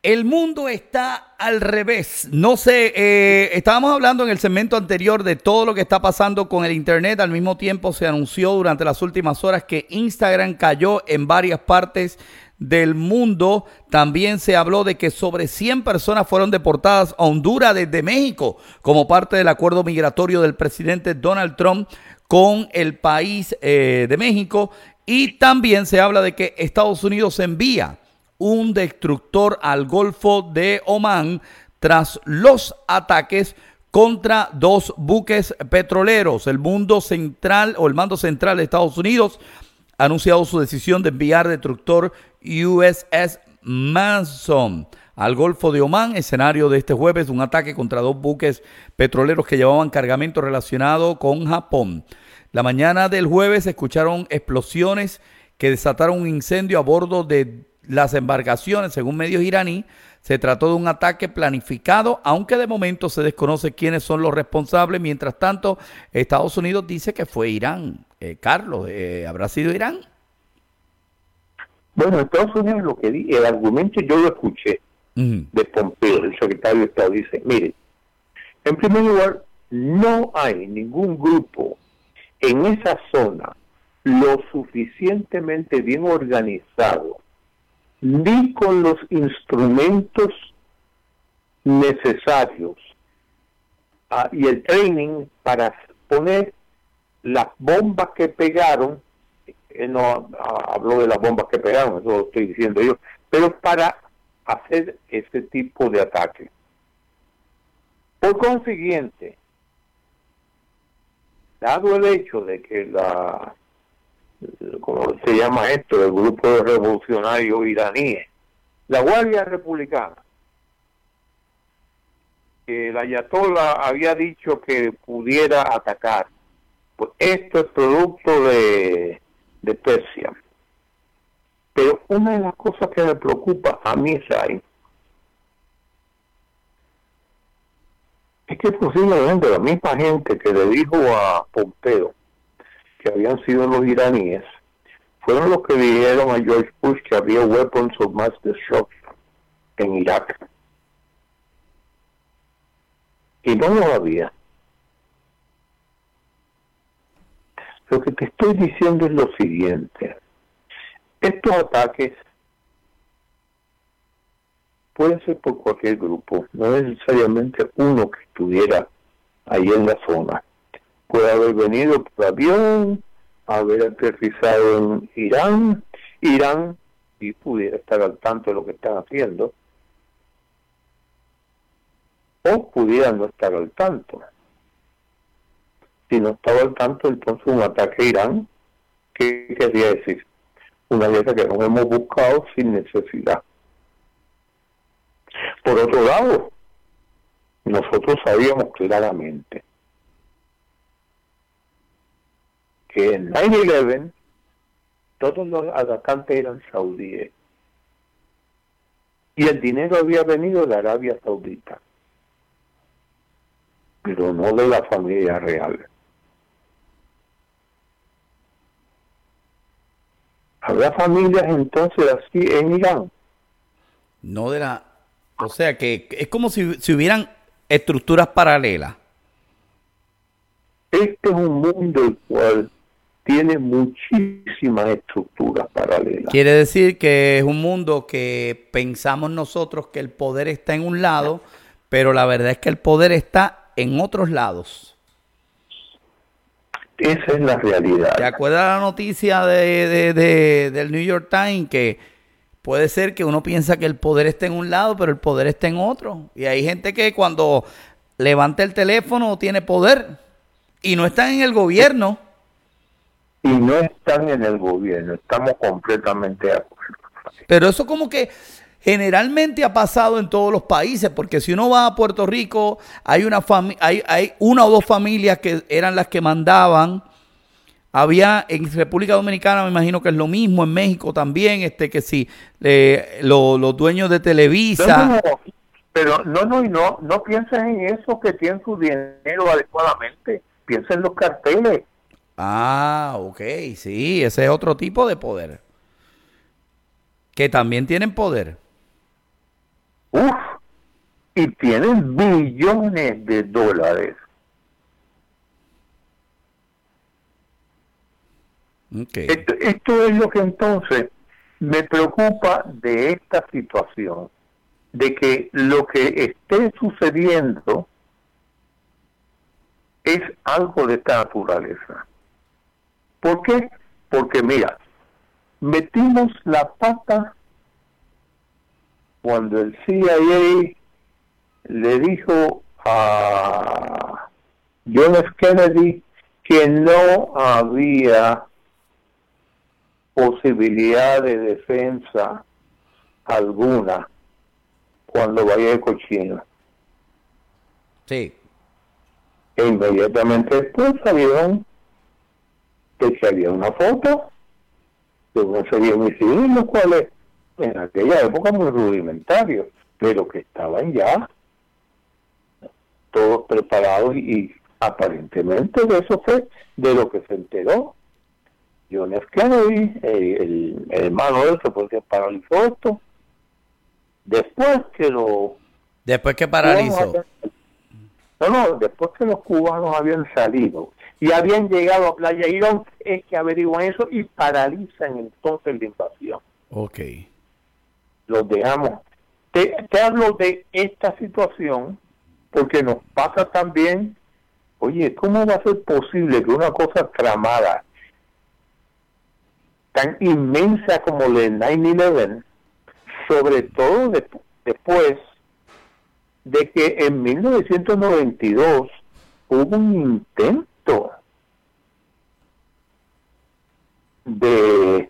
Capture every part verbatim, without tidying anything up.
El mundo está al revés. No sé, eh, estábamos hablando en el segmento anterior de todo lo que está pasando con el Internet. Al mismo tiempo se anunció durante las últimas horas que Instagram cayó en varias partes del mundo. También se habló de que sobre cien personas fueron deportadas a Honduras desde México como parte del acuerdo migratorio del presidente Donald Trump con el país eh, de México. Y también se habla de que Estados Unidos envía un destructor al Golfo de Omán tras los ataques contra dos buques petroleros. El mundo central o el mando central de Estados Unidos ha anunciado su decisión de enviar destructor U S S Manson al Golfo de Omán, escenario de este jueves, un ataque contra dos buques petroleros que llevaban cargamento relacionado con Japón. La mañana del jueves se escucharon explosiones que desataron un incendio a bordo de las embarcaciones, según medios iraníes. Se trató de un ataque planificado, aunque de momento se desconoce quiénes son los responsables. Mientras tanto, Estados Unidos dice que fue Irán. Eh, Carlos, eh, ¿habrá sido Irán? Bueno, Estados Unidos lo que di, el argumento yo lo escuché uh-huh. de Pompeo, el secretario de Estado, dice, mire, en primer lugar, no hay ningún grupo en esa zona lo suficientemente bien organizado ni con los instrumentos necesarios uh, y el training para poner las bombas que pegaron. Él no uh, habló de las bombas que pegaron, eso lo estoy diciendo yo, pero para hacer ese tipo de ataque. Por consiguiente, dado el hecho de que la como se llama esto, el grupo de revolucionarios iraníes, la Guardia Republicana, que el ayatollah había dicho que pudiera atacar, pues esto es producto de, de Persia. Pero una de las cosas que me preocupa a mí, Ray, es que posiblemente la misma gente que le dijo a Pompeo que habían sido los iraníes, fueron los que dijeron a George Bush que había weapons of mass destruction en Irak. Y no lo había. Lo que te estoy diciendo es lo siguiente. Estos ataques pueden ser por cualquier grupo, no necesariamente uno que estuviera ahí en la zona. Puede haber venido por avión, haber aterrizado en Irán, Irán, y pudiera estar al tanto de lo que están haciendo, o pudiera no estar al tanto. Si no estaba al tanto, entonces un ataque a Irán, ¿qué quería decir? Una guerra que nos hemos buscado sin necesidad. Por otro lado, nosotros sabíamos claramente que en nueve once todos los atacantes eran saudíes y el dinero había venido de Arabia Saudita, pero no de la familia real. ¿Habrá familias entonces así en Irán? No de la... O sea que es como si, si hubieran estructuras paralelas. Este es un mundo el cual tiene muchísimas estructuras paralelas. Quiere decir que es un mundo que pensamos nosotros que el poder está en un lado, pero la verdad es que el poder está en otros lados. Esa es la realidad. ¿Te acuerdas la noticia de, de, de, del New York Times? Que puede ser que uno piensa que el poder está en un lado, pero el poder está en otro. Y hay gente que cuando levanta el teléfono tiene poder y no están en el gobierno. Y no están en el gobierno, estamos completamente de acuerdo. Pero eso como que generalmente ha pasado en todos los países, porque si uno va a Puerto Rico, hay una fami- hay, hay una o dos familias que eran las que mandaban. Había en República Dominicana, me imagino que es lo mismo, en México también, este que si eh, lo, los dueños de Televisa. No, no, pero no, no, no, no pienses en eso que tienen su dinero adecuadamente, piensa en los carteles. Ah, ok, sí, ese es otro tipo de poder. Que también tienen poder. Uf, y tienen billones de dólares. Okay. Esto, esto es lo que entonces me preocupa de esta situación, de que lo que esté sucediendo es algo de esta naturaleza. ¿Por qué? Porque mira, metimos la pata cuando el C I A le dijo a John F. Kennedy que no había posibilidad de defensa alguna cuando vaya el cochino. Sí. E inmediatamente después salieron que se había una foto de una serie de misiles, los cuales en aquella época muy rudimentarios, pero que estaban ya todos preparados y, y aparentemente de eso fue de lo que se enteró John F. Kennedy, el, el hermano de él, que fue el que paralizó esto. Después que lo... Después que paralizó. Habían, no, no, después que los cubanos habían salido y habían llegado a Playa Girón, es que averiguan eso y paralizan entonces la invasión. Ok. Los dejamos. Te, te hablo de esta situación porque nos pasa también, oye, ¿cómo va a ser posible que una cosa tramada tan inmensa como la de nueve once, sobre todo de, después de que en mil novecientos noventa y dos hubo un intento de,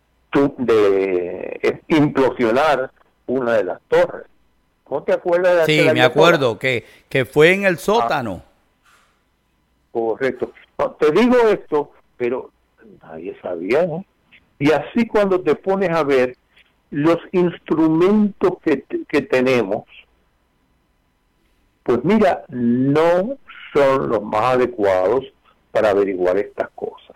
de implosionar una de las torres? ¿No te acuerdas de Sí, me acuerdo que, que fue en el sótano. Ah, correcto. No, te digo esto, pero nadie sabía, ¿no? Y así cuando te pones a ver los instrumentos que, que tenemos, pues mira, no son los más adecuados para averiguar estas cosas.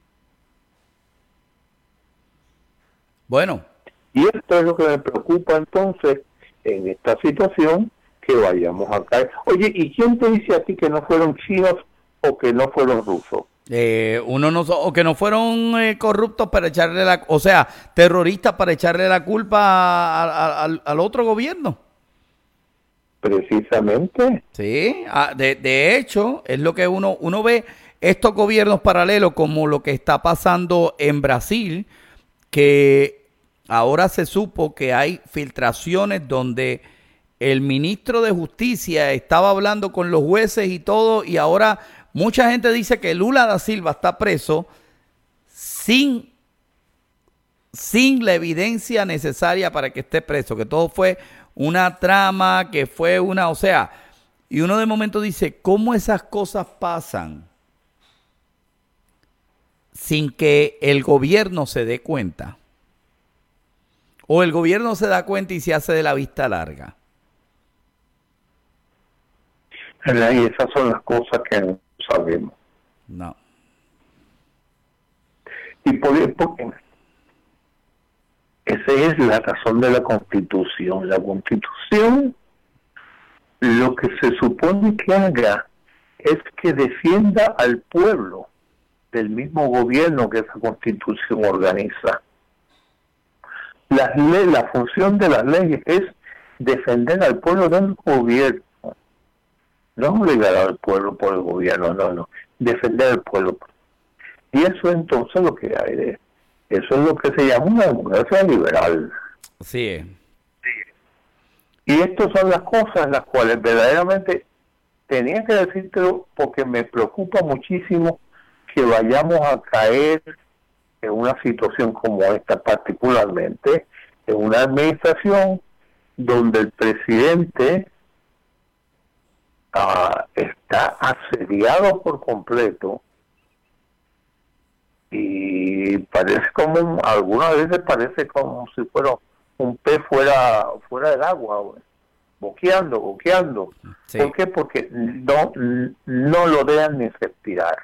Bueno. Y esto es lo que me preocupa entonces en esta situación, que vayamos a caer. Oye, ¿y quién te dice a ti que no fueron chinos o que no fueron rusos? Eh, uno no o que no fueron eh, corruptos para echarle la, o sea, terroristas para echarle la culpa a, a, al, al otro gobierno. Precisamente. Sí, de, de hecho, es lo que uno, uno ve estos gobiernos paralelos como lo que está pasando en Brasil, que ahora se supo que hay filtraciones donde el ministro de Justicia estaba hablando con los jueces y todo, y ahora mucha gente dice que Lula da Silva está preso sin, sin la evidencia necesaria para que esté preso, que todo fue una trama, que fue una, o sea, y uno de momento dice, ¿cómo esas cosas pasan sin que el gobierno se dé cuenta? O el gobierno se da cuenta y se hace de la vista larga. Y esas son las cosas que no sabemos. No. Y por, porque esa es la razón de la Constitución. La Constitución lo que se supone que haga es que defienda al pueblo del mismo gobierno que esa Constitución organiza. Las leyes, la función de las leyes es defender al pueblo del gobierno, no obligar al pueblo por el gobierno, no, no, defender al pueblo. Y eso entonces lo que hay de, eso es lo que se llama una democracia liberal. Sí. Sí. Y estas son las cosas las cuales verdaderamente tenía que decírtelo porque me preocupa muchísimo que vayamos a caer en una situación como esta, particularmente en una administración donde el presidente uh, está asediado por completo y parece como, algunas veces parece como si fuera un pez fuera fuera del agua, güey. boqueando, boqueando. Sí. ¿Por qué? Porque no, no lo dejan ni respirar.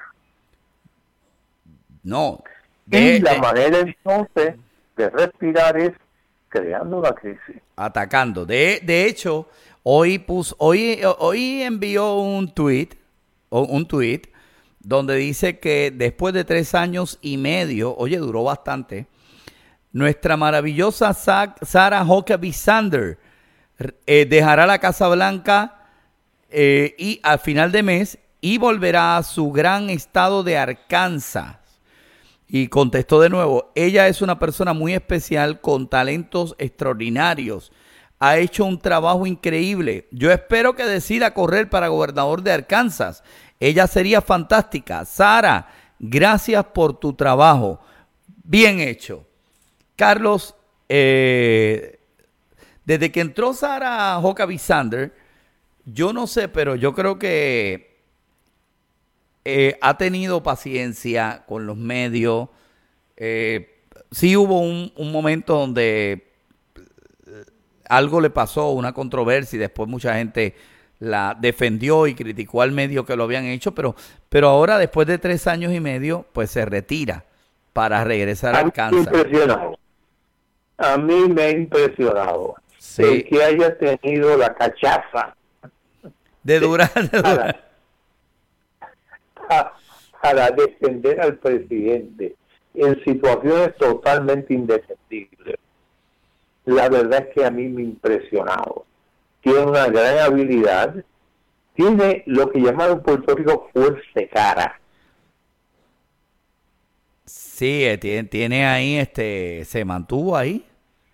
No. De, y la de... manera entonces de respirar es creando una crisis. Atacando. De, de hecho, hoy puso, hoy, hoy envió un tweet, un tweet, donde dice que después de tres años y medio, oye, duró bastante, nuestra maravillosa Sarah Huckabee Sanders eh, dejará la Casa Blanca eh, y al final de mes y volverá a su gran estado de Arkansas. Y contestó de nuevo, ella es una persona muy especial con talentos extraordinarios. Ha hecho un trabajo increíble. Yo espero que decida correr para gobernador de Arkansas. Ella sería fantástica. Sara, gracias por tu trabajo. Bien hecho. Carlos, eh, desde que entró Sarah Huckabee Sanders, yo no sé, pero yo creo que eh, ha tenido paciencia con los medios. Eh, sí hubo un, un momento donde algo le pasó, una controversia, y después mucha gente la defendió y criticó al medio que lo habían hecho, pero, pero ahora después de tres años y medio, pues se retira para regresar a Arkansas. Impresionado. A mí me ha impresionado sí. el que haya tenido la cachaza de durar, de durar. Para, para defender al presidente en situaciones totalmente indefendibles. La verdad es que a mí me ha impresionado. Tiene una gran habilidad, tiene lo que llamaron en Puerto Rico fuerza de cara. Sí, tiene, tiene ahí, este, se mantuvo ahí.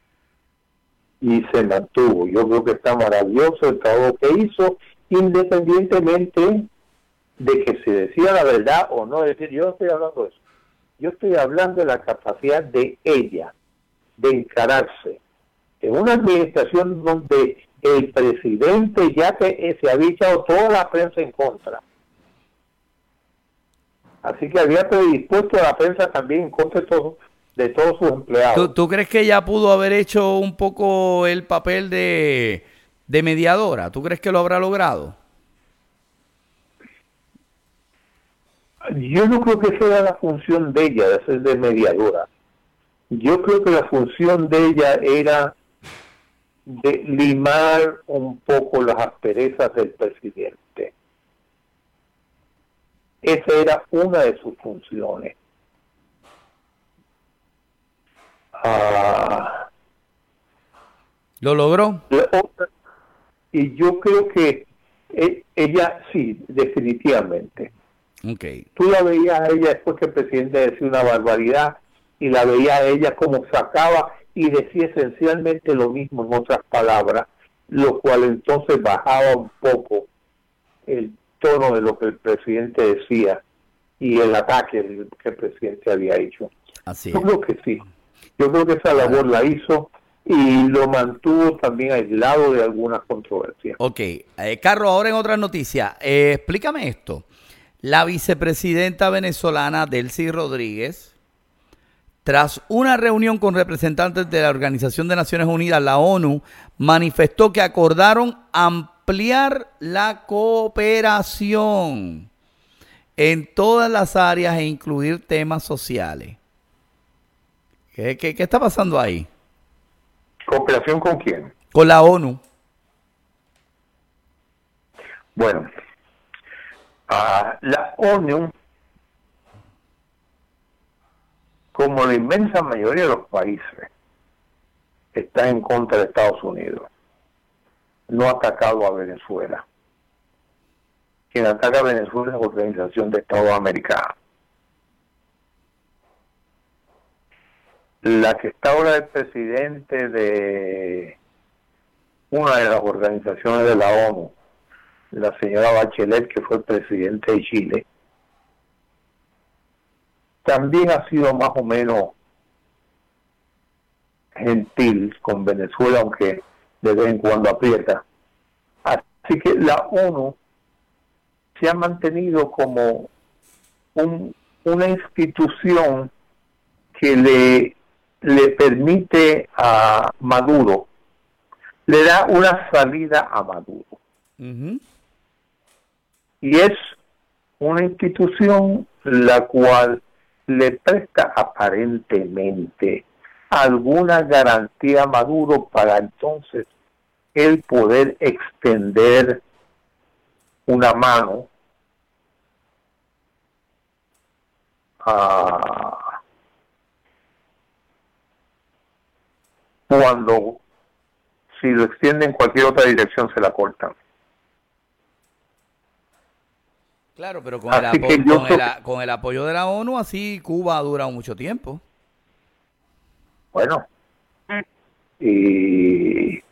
Y se mantuvo. Yo creo que está maravilloso el trabajo que hizo, independientemente de que se decía la verdad o no. Es decir, yo no estoy hablando de eso. Yo estoy hablando de la capacidad de ella de encararse en una administración donde el presidente ya que se había echado toda la prensa en contra. Así que había predispuesto a la prensa también en contra de, todo, de todos sus empleados. ¿Tú, ¿Tú crees que ella pudo haber hecho un poco el papel de, de mediadora? ¿Tú crees que lo habrá logrado? Yo no creo que esa era la función de ella, de ser de mediadora. Yo creo que la función de ella era de limar un poco las asperezas del presidente. Esa era una de sus funciones. Ah, ¿Lo logró? Y yo creo que ella, sí, definitivamente. Okay. Tú la veías a ella después que el presidente decía una barbaridad y la veías a ella como sacaba y decía esencialmente lo mismo en otras palabras, lo cual entonces bajaba un poco el tono de lo que el presidente decía y el ataque que el presidente había hecho. Así Yo es. creo que sí. Yo creo que esa labor la hizo y lo mantuvo también aislado de algunas controversias. Ok. Eh, Carlos, ahora en otras noticias, eh, explícame esto. La vicepresidenta venezolana Delcy Rodríguez, tras una reunión con representantes de la Organización de Naciones Unidas, la ONU, manifestó que acordaron ampliar la cooperación en todas las áreas e incluir temas sociales. ¿Qué, qué, qué está pasando ahí? ¿Cooperación con quién? Con la ONU. Bueno, uh, la ONU, como la inmensa mayoría de los países, está en contra de Estados Unidos. No ha atacado a Venezuela. Quien ataca a Venezuela es la Organización de Estados Americanos. La que está ahora el presidente de una de las organizaciones de la ONU, la señora Bachelet, que fue el presidente de Chile, también ha sido más o menos gentil con Venezuela, aunque de vez en cuando aprieta. Así que la ONU se ha mantenido como un, una institución que le, le permite a Maduro, le da una salida a Maduro. Uh-huh. Y es una institución la cual le presta aparentemente alguna garantía a Maduro para entonces él poder extender una mano a cuando si lo extiende en cualquier otra dirección se la cortan. Claro, pero con el, apo con, el, con el apoyo de la ONU así Cuba ha durado mucho tiempo. Bueno, y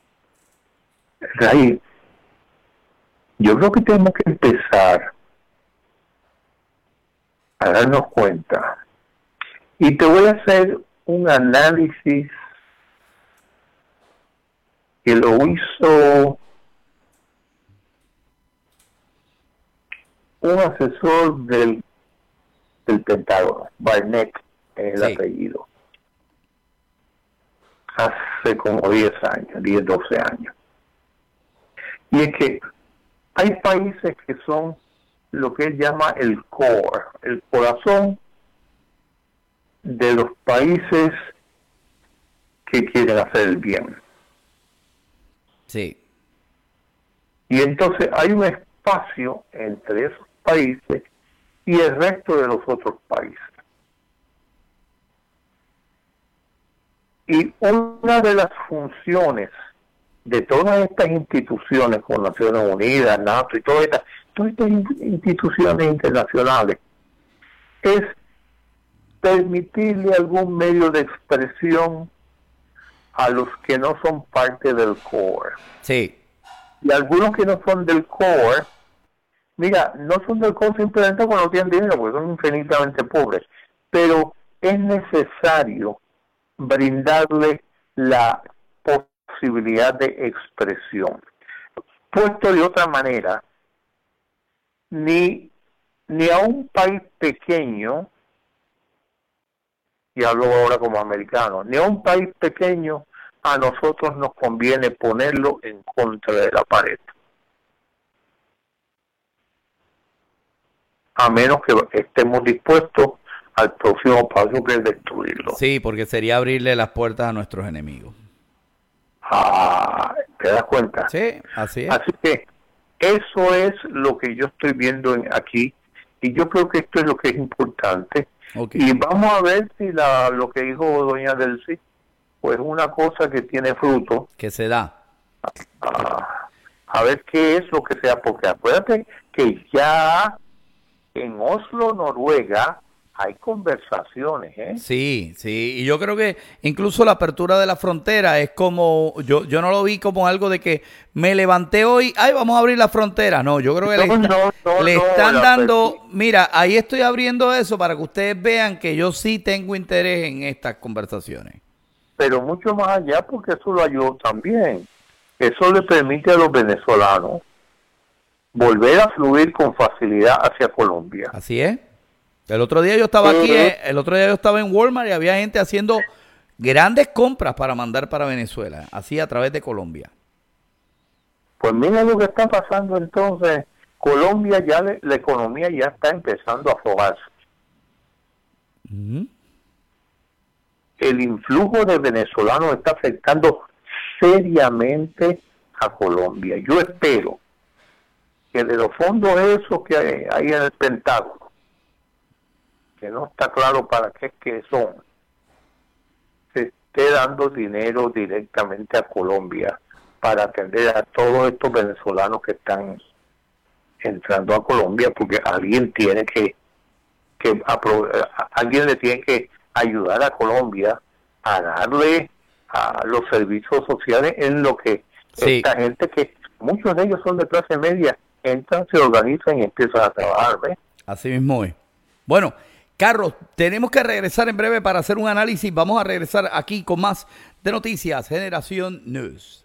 Ray, yo creo que tenemos que empezar a darnos cuenta, y te voy a hacer un análisis que lo hizo un asesor del, del Pentágono, Barnett, es el sí. apellido, hace como diez años, diez, doce años. Y es que hay países que son lo que él llama el core, el corazón de los países que quieren hacer el bien. Sí. Y entonces hay un espacio entre esos países y el resto de los otros países. Y una de las funciones de todas estas instituciones, como Naciones Unidas, NATO y todas estas, todas estas instituciones internacionales, es permitirle algún medio de expresión a los que no son parte del core. Sí. Y algunos que no son del core, mira, no son del core simplemente cuando tienen dinero, porque son infinitamente pobres, pero es necesario brindarle la posibilidad de expresión. Puesto de otra manera, ni, ni a un país pequeño, y hablo ahora como americano, ni a un país pequeño a nosotros nos conviene ponerlo en contra de la pared. A menos que estemos dispuestos al próximo paso, que es destruirlo. Sí, porque sería abrirle las puertas a nuestros enemigos. Ah, ¿te das cuenta? Sí, así es. Así que eso es lo que yo estoy viendo en, aquí, y yo creo que esto es lo que es importante. Okay. Y vamos a ver si la, lo que dijo doña Delcy, pues una cosa que tiene fruto. Que se da. A, a ver qué es lo que sea, porque acuérdate que ya en Oslo, Noruega, hay conversaciones, ¿eh? Sí, sí, y yo creo que incluso la apertura de la frontera es como, yo yo no lo vi como algo de que me levanté hoy, ay, vamos a abrir la frontera. No, yo creo que no, le, está, no, no, le están no, dando, apertura. Mira, ahí estoy abriendo eso para que ustedes vean que yo sí tengo interés en estas conversaciones. Pero mucho más allá, porque eso lo ayudó también. Eso le permite a los venezolanos volver a fluir con facilidad hacia Colombia. Así es. El otro día yo estaba aquí, eh, el otro día yo estaba en Walmart y había gente haciendo grandes compras para mandar para Venezuela, así a través de Colombia. Pues mira lo que está pasando entonces. Colombia ya, le, la economía ya está empezando a aflojarse. Uh-huh. El influjo de venezolanos está afectando seriamente a Colombia. Yo espero que de los fondos esos que hay, hay en el Pentágono, que no está claro para qué es que son, se esté dando dinero directamente a Colombia para atender a todos estos venezolanos que están entrando a Colombia, porque alguien tiene que, que alguien le tiene que ayudar a Colombia a darle a los servicios sociales en lo que sí. Esta gente, que muchos de ellos son de clase media, entran, se organizan y empiezan a trabajar, ¿ves? Así mismo es. Bueno, Carlos, tenemos que regresar en breve para hacer un análisis. Vamos a regresar aquí con más de Noticias Generación News.